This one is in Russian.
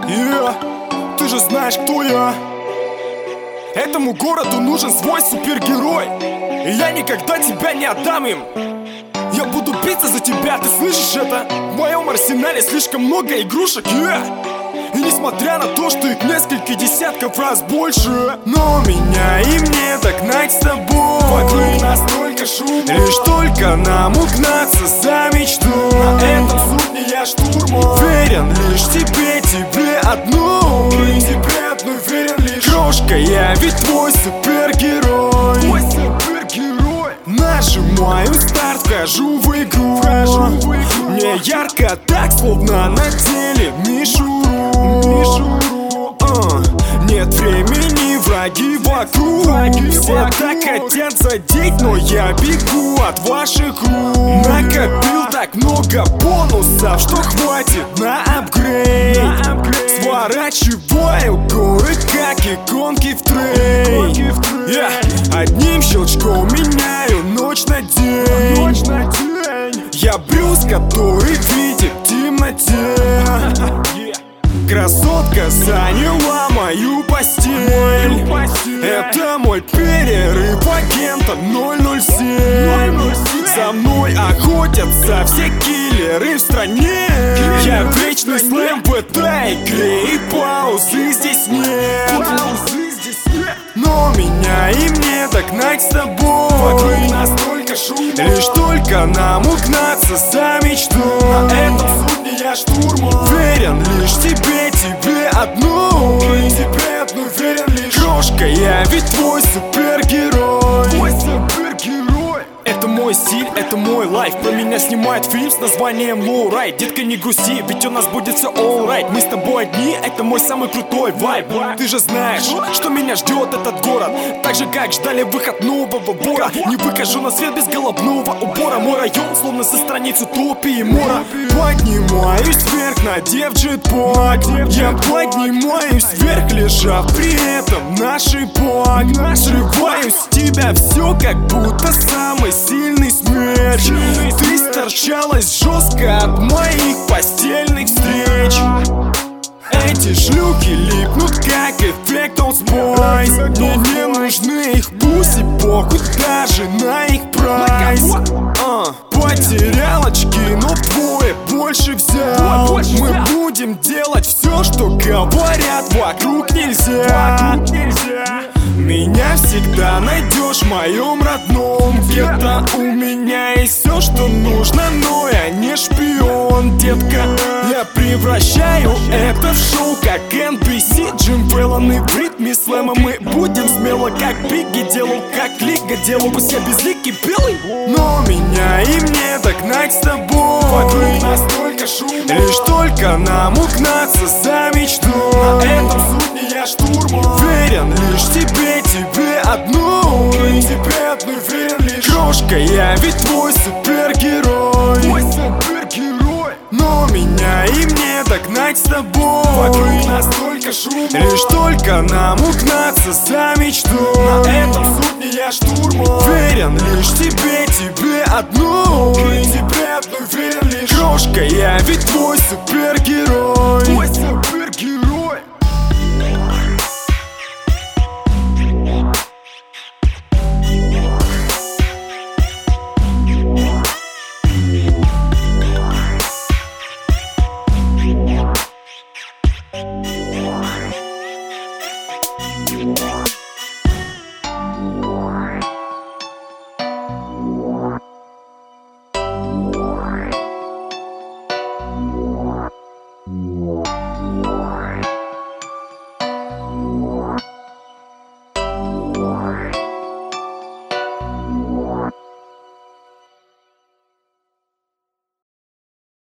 Ты же знаешь, кто я. Этому городу нужен свой супергерой, и я никогда тебя не отдам им. Я буду биться за тебя, ты слышишь это? В моем арсенале слишком много игрушек, и несмотря на то, что их несколько десятков раз больше, но меня и мне догнать с тобой. Вокруг настолько шума, лишь только нам угнаться за мечту. На этом суд не я штурмом, верен лишь тебе, тебе одной. Тебе одной верен лишь. Крошка, я ведь твой супергерой. Твой супергерой. Нажимаю старт, вхожу в игру. Мне ярко так, словно надели мишуру. Нет времени, враги вокруг. Все так хотят задеть, но я бегу от ваших рук. Накопил так много бонусов, что хватит на апгрейд. Сворачиваю кое-как иконки в трейд. Одним щелчком меняю ночь на день. Я Брюс, который видит в темноте. Красотка заняла мою постель. Это мой перерыв агента 007. За мной охотятся все киллеры в стране. Я вечный слэм в этой игре, и паузы здесь нет. Но меня и мне догнать с тобой. Вокруг настолько шума, лишь только нам угнаться за мечту. На этом суд не я штурмом, верен лишь тебе, тебе одной. Тебе одной верен лишь. Крошка, я ведь твой супергерой. Твой супергерой. Это мой стиль, это мой лайф. Про меня снимают фильм с названием Low Ride. Детка, не грусти, ведь у нас будет все alright. Мы с тобой одни, это мой самый крутой вайб. Ты же знаешь, что меня ждет этот город, так же как ждали выход нового вора. Не выкажу на свет без головного убора. Мой район словно со страниц утопии мора. Поднимаюсь вверх, надев джетпак. Я поднимаюсь вверх, лежа при этом на шипах. Срываю с тебя все, как будто самый сильный смерч. Ты сторчалась жестко от моих постельных встреч. Эти шлюхи липнут, как эффект Old Spice. Мне не нужны их пуси, похуй даже на их прайс. Потерял очки, но двое больше взял. Мы будем делать все, что говорят вокруг нельзя. Меня всегда найдешь в моем родном гетто. У меня есть все, что нужно, но я не шпион, детка. Я превращаю это в шоу, как NBC. Джим Фэллон и в ритме слэма. Мы будем смело, как Бигги делал, как Лига делал. Пусть я безликий белый, но меня и мне догнать с тобой. Вокруг настолько шума, лишь только нам угнаться за мечту. На этом суд не я штурмом, верен лишь тебе, тебе одной. Тебе одной верен лишь. Крошка, я ведь твой супергерой. Твой супергерой. Но меня и мне догнать с тобой. Вокруг настолько шума, лишь только нам угнаться за мечту. На этом суд не я штурмом, верен лишь тебе, тебе одной. Тебе одной верен лишь. Крошка, я ведь твой супергерой. Твой супергерой.